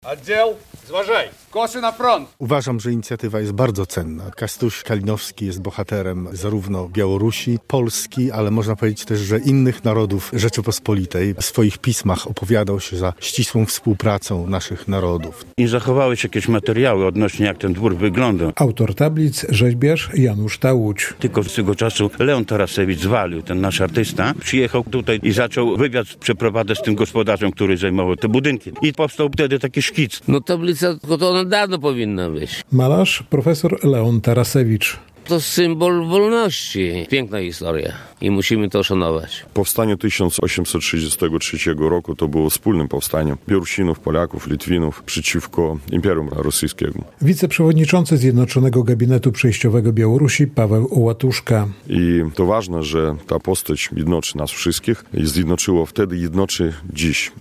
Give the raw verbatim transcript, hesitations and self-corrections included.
Oddział, zważaj, kosy na front. Uważam, że inicjatywa jest bardzo cenna. Kastuś Kalinowski jest bohaterem zarówno Białorusi, Polski, ale można powiedzieć też, że innych narodów Rzeczypospolitej. W swoich pismach opowiadał się za ścisłą współpracą naszych narodów. I zachowały się jakieś materiały odnośnie jak ten dwór wygląda. Autor tablic, rzeźbiarz Janusz Tałuć. Tylko z tego czasu Leon Tarasewicz zwalił, ten nasz artysta. Przyjechał tutaj i zaczął wywiad przeprowadzać z tym gospodarzem, który zajmował te budynki. I powstał wtedy taki szkic. No tablica to ona dawno powinna być. Malarz profesor Leon Tarasewicz. To symbol wolności. Piękna historia i musimy to szanować. Powstanie tysiąc osiemset trzydziestego trzeciego roku to było wspólnym powstaniem Białorusinów, Polaków, Litwinów przeciwko Imperium Rosyjskiemu. Wiceprzewodniczący Zjednoczonego Gabinetu Przejściowego Białorusi Paweł Łatuszka. I to ważne, że ta postać jednoczy nas wszystkich i zjednoczyło wtedy, jednoczy dziś.